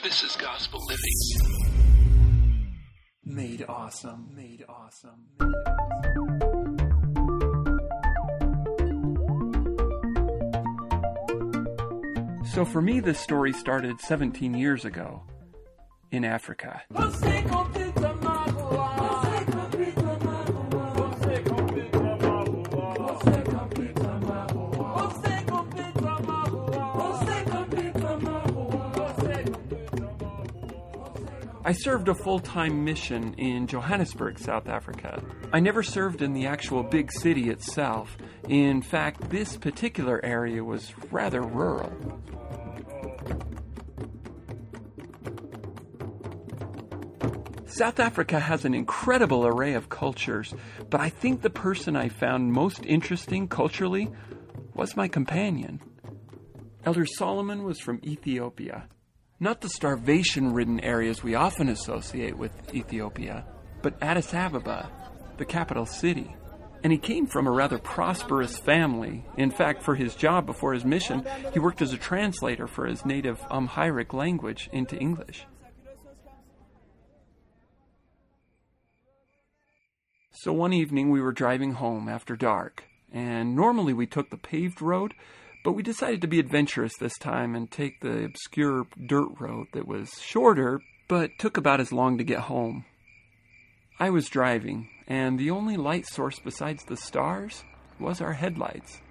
This is Gospel Living. Made awesome. Made awesome. So for me, this story started 17 years ago in Africa. I served a full-time mission in Johannesburg, South Africa. I never served in the actual big city itself. In fact, this particular area was rather rural. South Africa has an incredible array of cultures, but I think the person I found most interesting culturally was my companion. Elder Solomon was from Ethiopia. Not the starvation-ridden areas we often associate with Ethiopia, but Addis Ababa, the capital city. And he came from a rather prosperous family. In fact, for his job before his mission, he worked as a translator for his native Amharic language into English. So one evening we were driving home after dark, and normally we took the paved road, but we decided to be adventurous this time and take the obscure dirt road that was shorter, but took about as long to get home. I was driving, and the only light source besides the stars was our headlights.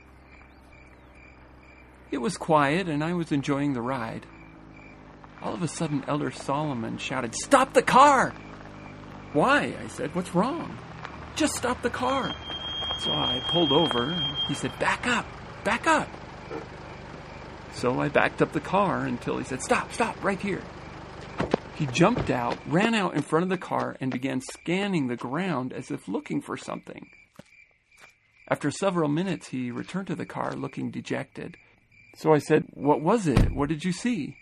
It was quiet, and I was enjoying the ride. All of a sudden, Elder Solomon shouted, "Stop the car!" "Why?" I said. "What's wrong?" "Just stop the car." So I pulled over, and he said, "Back up! Back up!" So I backed up the car until he said, "Stop, right here." He jumped out, ran out in front of the car, and began scanning the ground as if looking for something. After several minutes, he returned to the car looking dejected. So I said, "What was it? What did you see?"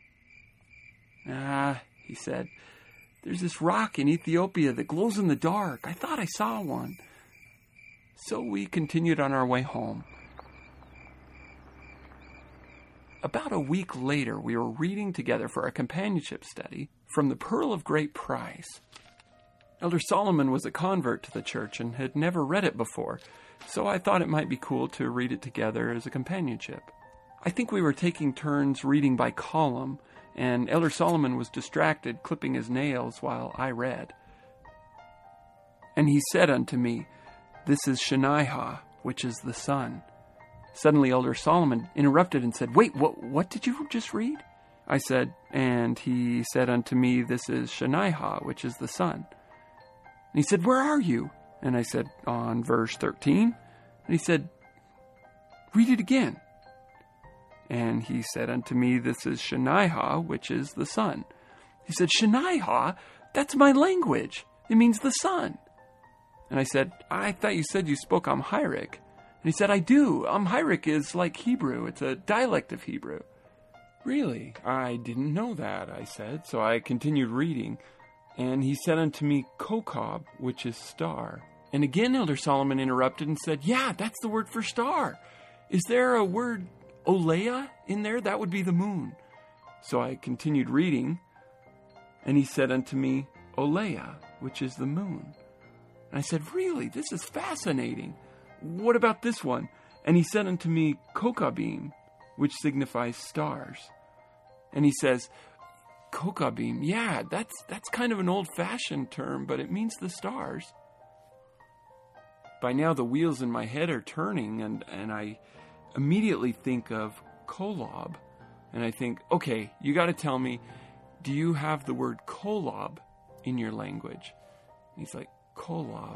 He said, "There's this rock in Ethiopia that glows in the dark. I thought I saw one." So we continued on our way home. About a week later, we were reading together for a companionship study from the Pearl of Great Price. Elder Solomon was a convert to the church and had never read it before, so I thought it might be cool to read it together as a companionship. I think we were taking turns reading by column, and Elder Solomon was distracted clipping his nails while I read. "And he said unto me, This is Shaniah, which is the sun." Suddenly Elder Solomon interrupted and said, "Wait, what did you just read?" I said, "And he said unto me, This is Shaniah, which is the sun." And he said, "Where are you?" And I said, "On verse 13. And he said, "Read it again." And he said unto me, "This is Shaniah, which is the sun." He said, "Shaniah? That's my language. It means the sun." And I said, "I thought you said you spoke Amharic." And he said, "I do. Amharic is like Hebrew. It's a dialect of Hebrew." "Really? I didn't know that," I said. So I continued reading. And he said unto me, "Kokob, which is star." And again Elder Solomon interrupted and said, "Yeah, that's the word for star. Is there a word Olea in there? That would be the moon." So I continued reading. And he said unto me, "Olea, which is the moon." And I said, "Really? This is fascinating. What about this one?" And he said unto me, "Kokabim, which signifies stars." And he says, "Kokabim, yeah, that's kind of an old-fashioned term, but it means the stars." By now the wheels in my head are turning, and I immediately think of Kolob. And I think, okay, you got to tell me, do you have the word Kolob in your language? And he's like, Kolob.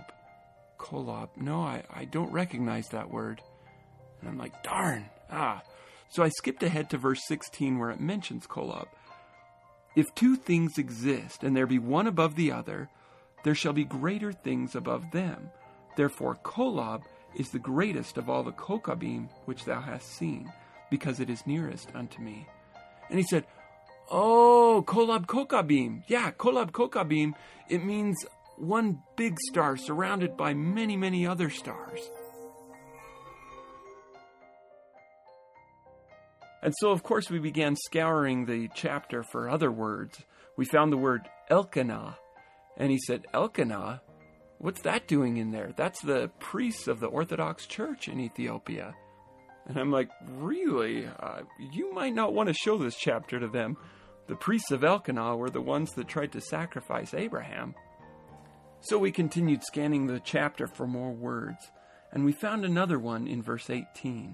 No, I don't recognize that word. And I'm like, darn. So I skipped ahead to verse 16 where it mentions Kolob. "If two things exist, and there be one above the other, there shall be greater things above them. Therefore Kolob is the greatest of all the Kokabim which thou hast seen, because it is nearest unto me." And he said, "Oh, Kolob Kokabim. Yeah, Kolob Kokabim, it means one big star surrounded by many, many other stars." And so, of course, we began scouring the chapter for other words. We found the word Elkanah. And he said, Elkanah? What's that doing in there? That's the priests of the Orthodox Church in Ethiopia. And I'm like, really? You might not want to show this chapter to them. The priests of Elkanah were the ones that tried to sacrifice Abraham. So we continued scanning the chapter for more words, and we found another one in verse 18.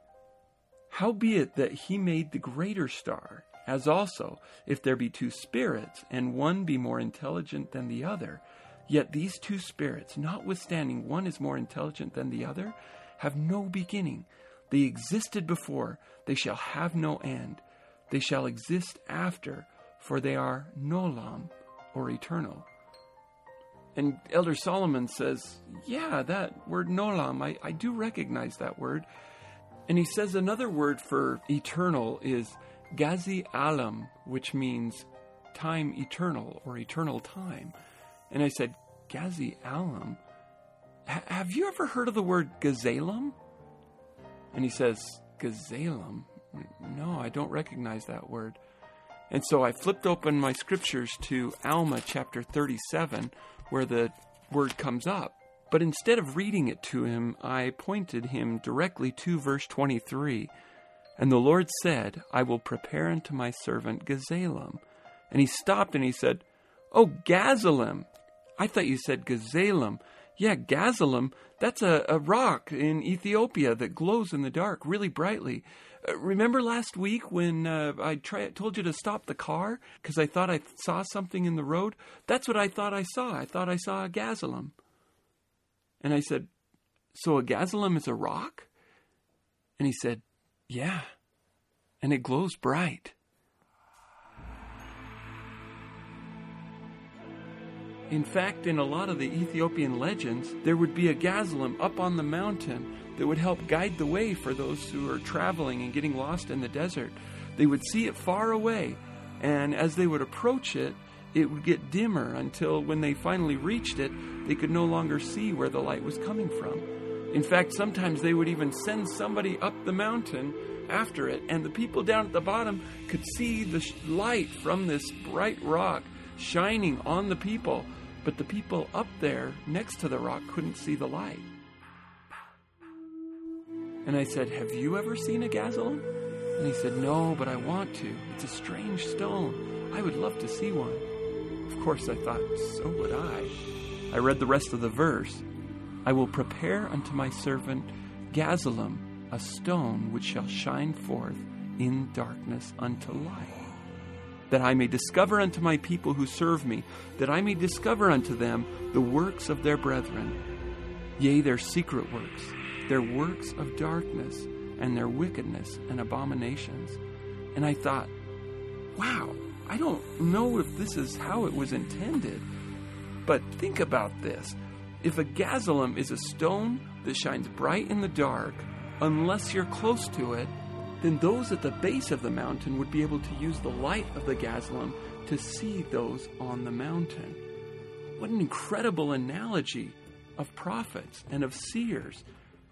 Howbeit that he made the greater star, as also, if there be two spirits, and one be more intelligent than the other, yet these two spirits, notwithstanding one is more intelligent than the other, have no beginning. They existed before, they shall have no end. They shall exist after, for they are nolam, or eternal. And Elder Solomon says, yeah, that word nolam, I do recognize that word. And he says another word for eternal is gazi alam, which means time eternal, or eternal time. And I said, gazi alam? Have you ever heard of the word gazelum? And he says, gazelum? No, I don't recognize that word. And so I flipped open my scriptures to Alma chapter 37, where the word comes up. But instead of reading it to him, I pointed him directly to verse 23. And the Lord said, I will prepare unto my servant Gazelum. And he stopped and he said, oh, Gazelum. I thought you said Gazelum. Yeah, Gazelum, that's a rock in Ethiopia that glows in the dark really brightly. Remember last week when I told you to stop the car because I thought I saw something in the road? That's what I thought I saw. I thought I saw a Gazelum. And I said, so a Gazelum is a rock? And he said, yeah, and it glows bright. In fact, in a lot of the Ethiopian legends, there would be a Gazelum up on the mountain that would help guide the way for those who are traveling and getting lost in the desert. They would see it far away, and as they would approach it, it would get dimmer until when they finally reached it, they could no longer see where the light was coming from. In fact, sometimes they would even send somebody up the mountain after it, and the people down at the bottom could see the light from this bright rock shining on the people, but the people up there next to the rock couldn't see the light. And I said, have you ever seen a Gazelum? And he said, no, but I want to. It's a strange stone. I would love to see one. Of course, I thought, so would I. I read the rest of the verse. I will prepare unto my servant Gazelum a stone which shall shine forth in darkness unto light, that I may discover unto my people who serve me, that I may discover unto them the works of their brethren, yea, their secret works, their works of darkness, and their wickedness and abominations. And I thought, wow, I don't know if this is how it was intended, but think about this. If a Gazelum is a stone that shines bright in the dark, unless you're close to it, then those at the base of the mountain would be able to use the light of the Gazelum to see those on the mountain. What an incredible analogy of prophets and of seers.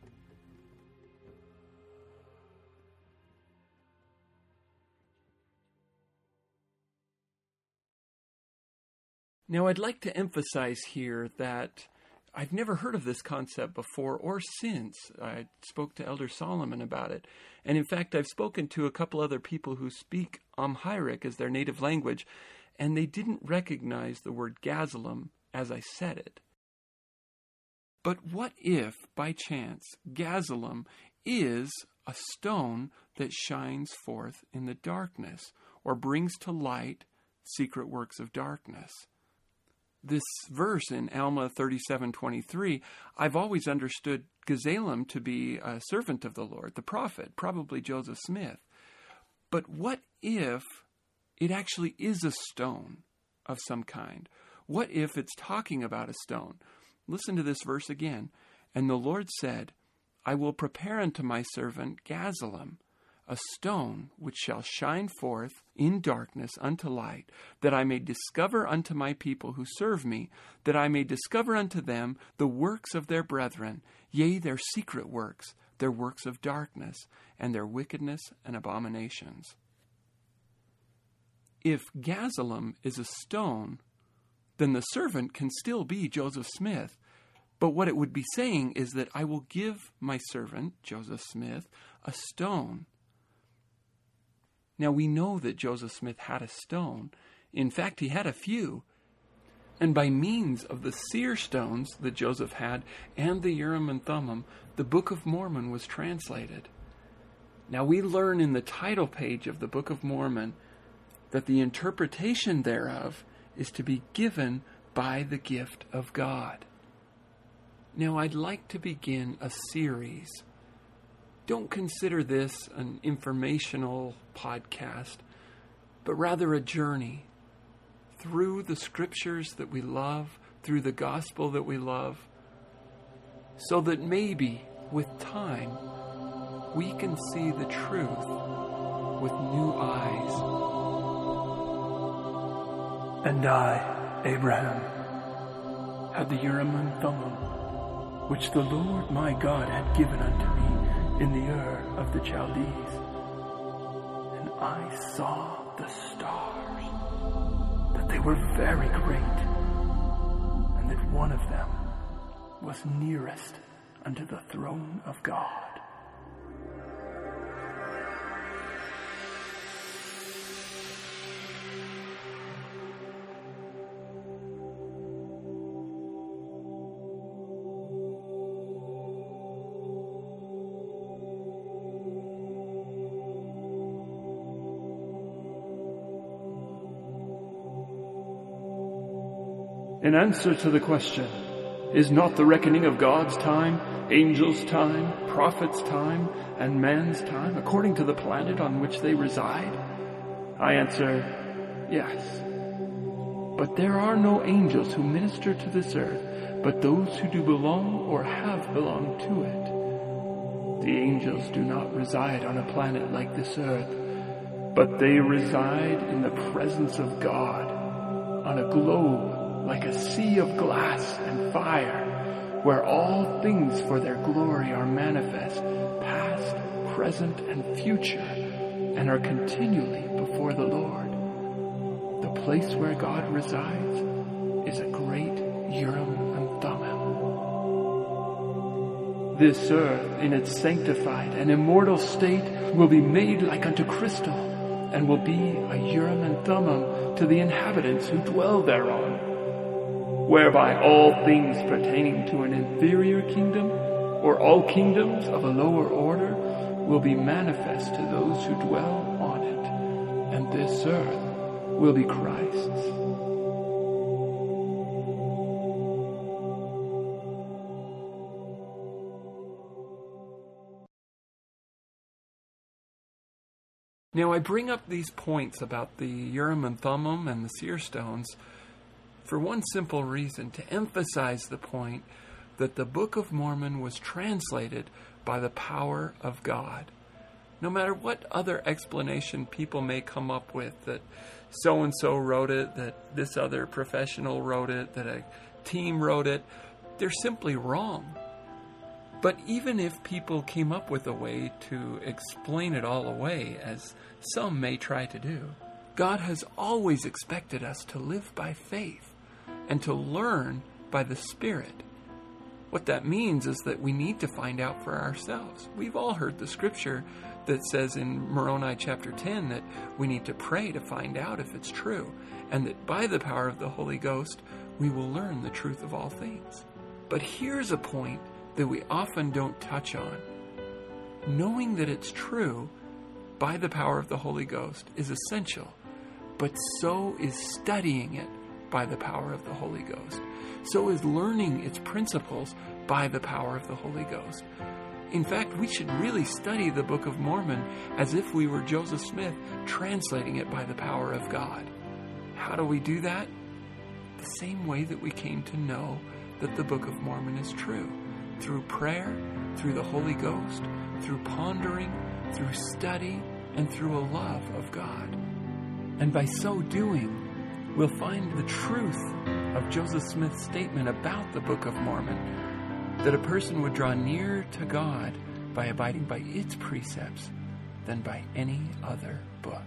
Now, I'd like to emphasize here that I've never heard of this concept before or since I spoke to Elder Solomon about it. And in fact, I've spoken to a couple other people who speak Amharic as their native language, and they didn't recognize the word Gazelum as I said it. But what if, by chance, Gazelum is a stone that shines forth in the darkness or brings to light secret works of darkness? This verse in Alma 37:23, I've always understood Gazelum to be a servant of the Lord, the prophet, probably Joseph Smith. But what if it actually is a stone of some kind? What if it's talking about a stone? Listen to this verse again. And the Lord said, I will prepare unto my servant Gazelum a stone which shall shine forth in darkness unto light, that I may discover unto my people who serve me, that I may discover unto them the works of their brethren, yea, their secret works, their works of darkness, and their wickedness and abominations. If Gazelem is a stone, then the servant can still be Joseph Smith. But what it would be saying is that I will give my servant, Joseph Smith, a stone. Now we know that Joseph Smith had a stone. In fact, he had a few. And by means of the seer stones that Joseph had and the Urim and Thummim, the Book of Mormon was translated. Now we learn in the title page of the Book of Mormon that the interpretation thereof is to be given by the gift of God. Now I'd like to begin a series. Don't consider this an informational podcast, but rather a journey through the scriptures that we love, through the gospel that we love, so that maybe with time we can see the truth with new eyes. And I, Abraham, had the Urim and Thummim, which the Lord my God had given unto me in the Ur of the Chaldees. And I saw the stars, that they were very great, and that one of them was nearest unto the throne of God. In answer to the question, is not the reckoning of God's time, angels' time, prophets' time, and man's time according to the planet on which they reside? I answer, yes. But there are no angels who minister to this earth, but those who do belong or have belonged to it. The angels do not reside on a planet like this earth, but they reside in the presence of God on a globe like a sea of glass and fire, where all things for their glory are manifest, past, present, and future, and are continually before the Lord. The place where God resides is a great Urim and Thummim. This earth, in its sanctified and immortal state, will be made like unto crystal, and will be a Urim and Thummim to the inhabitants who dwell thereon, whereby all things pertaining to an inferior kingdom, or all kingdoms of a lower order, will be manifest to those who dwell on it, and this earth will be Christ's. Now I bring up these points about the Urim and Thummim and the seer stones for one simple reason, to emphasize the point that the Book of Mormon was translated by the power of God. No matter what other explanation people may come up with, that so-and-so wrote it, that this other professional wrote it, that a team wrote it, they're simply wrong. But even if people came up with a way to explain it all away, as some may try to do, God has always expected us to live by faith and to learn by the Spirit. What that means is that we need to find out for ourselves. We've all heard the scripture that says in Moroni chapter 10 that we need to pray to find out if it's true, and that by the power of the Holy Ghost, we will learn the truth of all things. But here's a point that we often don't touch on. Knowing that it's true by the power of the Holy Ghost is essential, but so is studying it by the power of the Holy Ghost. So is learning its principles by the power of the Holy Ghost. In fact, we should really study the Book of Mormon as if we were Joseph Smith translating it by the power of God. How do we do that? The same way that we came to know that the Book of Mormon is true. Through prayer, through the Holy Ghost, through pondering, through study, and through a love of God. And by so doing, we'll find the truth of Joseph Smith's statement about the Book of Mormon, that a person would draw near to God by abiding by its precepts than by any other book.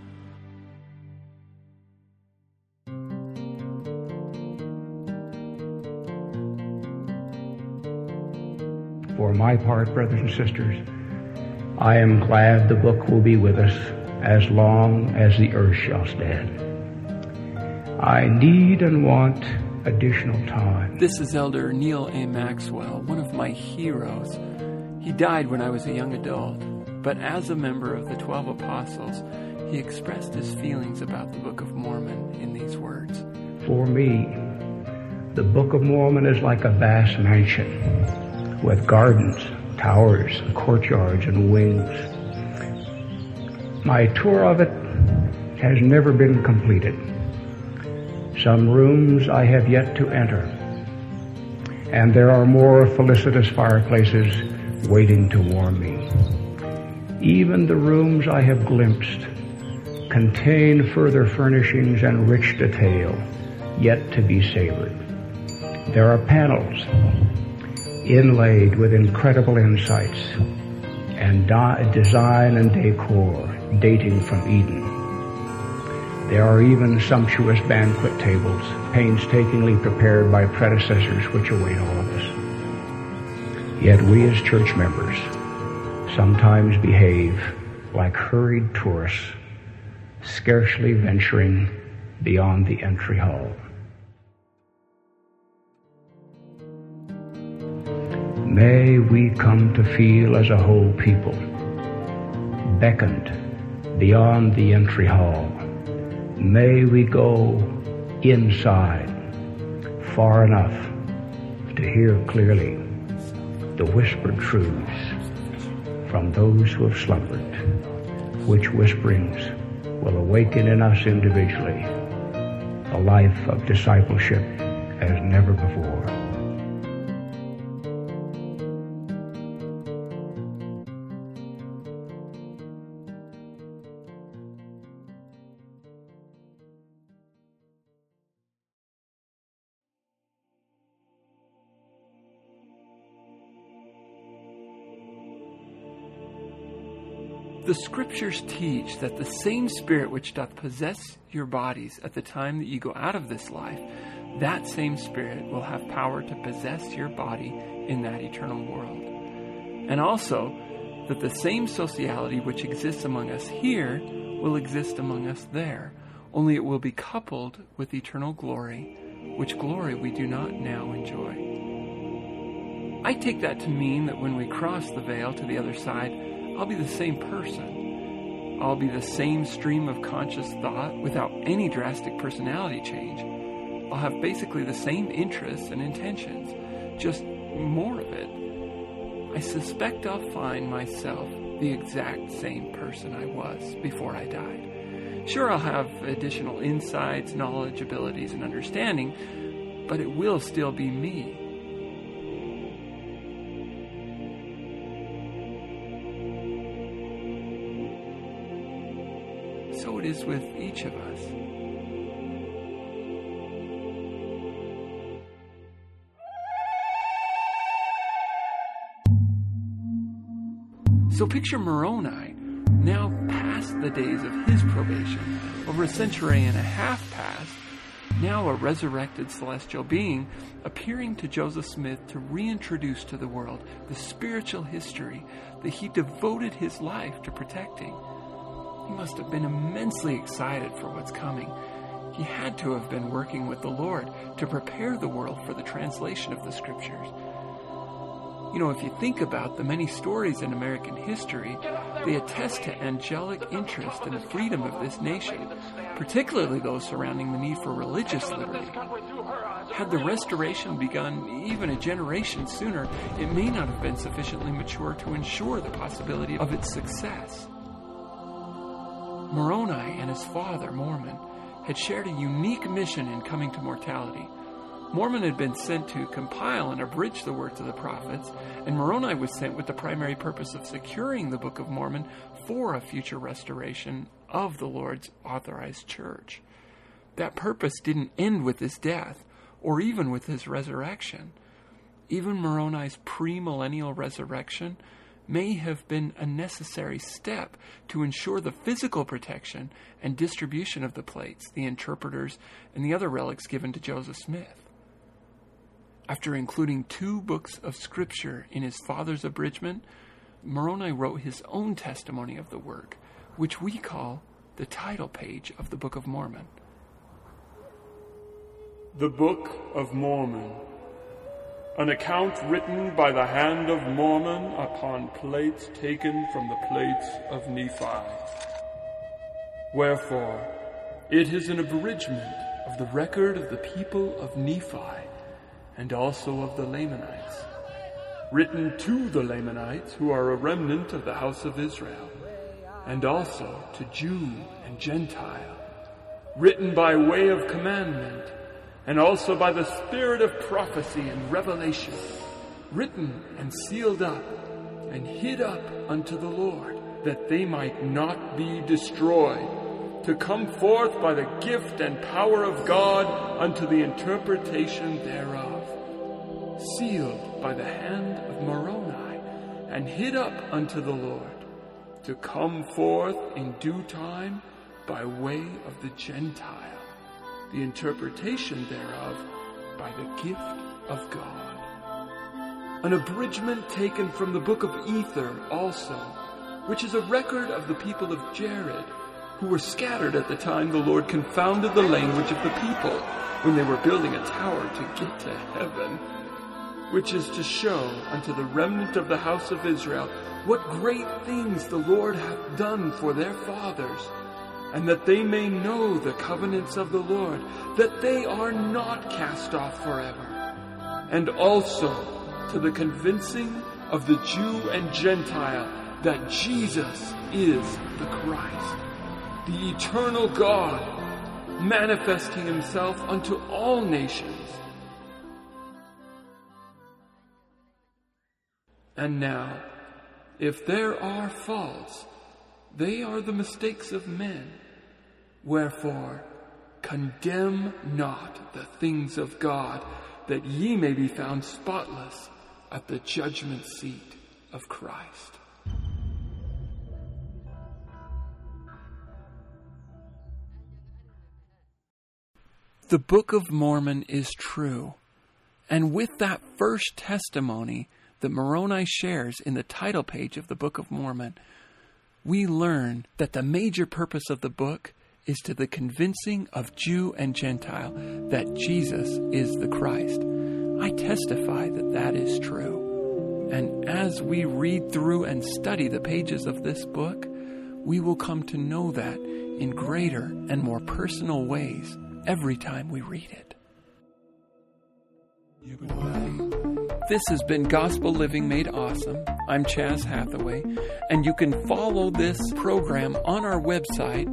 For my part, brothers and sisters, I am glad the book will be with us as long as the earth shall stand. I need and want additional time. This is Elder Neil A. Maxwell, one of my heroes. He died when I was a young adult, but as a member of the 12 Apostles, he expressed his feelings about the Book of Mormon in these words. For me, the Book of Mormon is like a vast mansion with gardens, towers, courtyards, and wings. My tour of it has never been completed. Some rooms I have yet to enter, and there are more felicitous fireplaces waiting to warm me. Even the rooms I have glimpsed contain further furnishings and rich detail yet to be savored. There are panels inlaid with incredible insights and design and decor dating from Eden. There are even sumptuous banquet tables, painstakingly prepared by predecessors, which await all of us. Yet we as church members sometimes behave like hurried tourists, scarcely venturing beyond the entry hall. May we come to feel as a whole people, beckoned beyond the entry hall. May we go inside far enough to hear clearly the whispered truths from those who have slumbered, which whisperings will awaken in us individually a life of discipleship as never before. The Scriptures teach that the same Spirit which doth possess your bodies at the time that you go out of this life, that same Spirit will have power to possess your body in that eternal world. And also, that the same sociality which exists among us here will exist among us there, only it will be coupled with eternal glory, which glory we do not now enjoy. I take that to mean that when we cross the veil to the other side, I'll be the same person. I'll be the same stream of conscious thought without any drastic personality change. I'll have basically the same interests and intentions, just more of it. I suspect I'll find myself the exact same person I was before I died. Sure, I'll have additional insights, knowledge, abilities, and understanding, but it will still be me. So it is with each of us. So picture Moroni, now past the days of his probation, over a century and a half past, now a resurrected celestial being, appearing to Joseph Smith to reintroduce to the world the spiritual history that he devoted his life to protecting. He must have been immensely excited for what's coming. He had to have been working with the Lord to prepare the world for the translation of the Scriptures. You know, if you think about the many stories in American history, they attest to angelic interest in the freedom of this nation, particularly those surrounding the need for religious liberty. Had the Restoration begun even a generation sooner, it may not have been sufficiently mature to ensure the possibility of its success. Moroni and his father, Mormon, had shared a unique mission in coming to mortality. Mormon had been sent to compile and abridge the words of the prophets, and Moroni was sent with the primary purpose of securing the Book of Mormon for a future restoration of the Lord's authorized church. That purpose didn't end with his death, or even with his resurrection. Even Moroni's premillennial resurrection may have been a necessary step to ensure the physical protection and distribution of the plates, the interpreters, and the other relics given to Joseph Smith. After including 2 books of scripture in his father's abridgment, Moroni wrote his own testimony of the work, which we call the title page of the Book of Mormon. The Book of Mormon, an account written by the hand of Mormon upon plates taken from the plates of Nephi. Wherefore, it is an abridgment of the record of the people of Nephi, and also of the Lamanites, written to the Lamanites, who are a remnant of the house of Israel, and also to Jew and Gentile, written by way of commandment, and also by the spirit of prophecy and revelation, written and sealed up, and hid up unto the Lord, that they might not be destroyed, to come forth by the gift and power of God unto the interpretation thereof, sealed by the hand of Moroni, and hid up unto the Lord, to come forth in due time by way of the Gentile, the interpretation thereof by the gift of God. An abridgment taken from the book of Ether also, which is a record of the people of Jared, who were scattered at the time the Lord confounded the language of the people when they were building a tower to get to heaven, which is to show unto the remnant of the house of Israel what great things the Lord hath done for their fathers, and that they may know the covenants of the Lord, that they are not cast off forever, and also to the convincing of the Jew and Gentile that Jesus is the Christ, the eternal God, manifesting himself unto all nations. And now, if there are faults, they are the mistakes of men. Wherefore, condemn not the things of God, that ye may be found spotless at the judgment seat of Christ. The Book of Mormon is true, and with that first testimony that Moroni shares in the title page of the Book of Mormon, we learn that the major purpose of the book is to the convincing of Jew and Gentile that Jesus is the Christ. I testify that that is true. And as we read through and study the pages of this book, we will come to know that in greater and more personal ways every time we read it. This has been Gospel Living Made Awesome. I'm Chaz Hathaway, and you can follow this program on our website,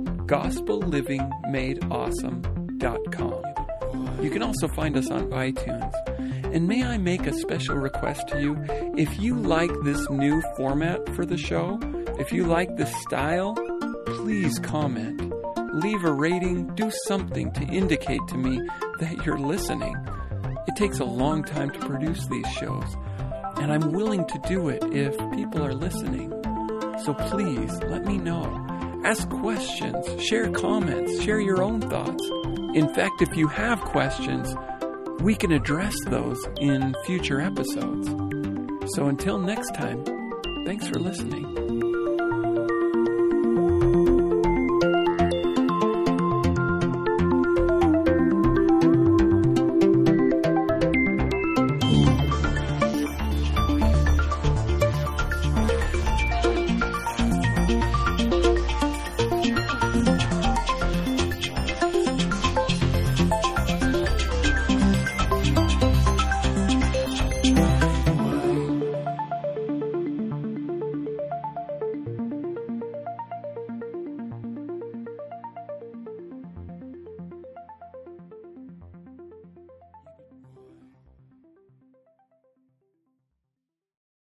gospellivingmadeawesome.com. You can also find us on iTunes. And may I make a special request to you? If you like this new format for the show, if you like this style, please comment, leave a rating, do something to indicate to me that you're listening. It takes a long time to produce these shows, and I'm willing to do it if people are listening. So please let me know. Ask questions, share comments, share your own thoughts. In fact, if you have questions, we can address those in future episodes. So until next time, thanks for listening.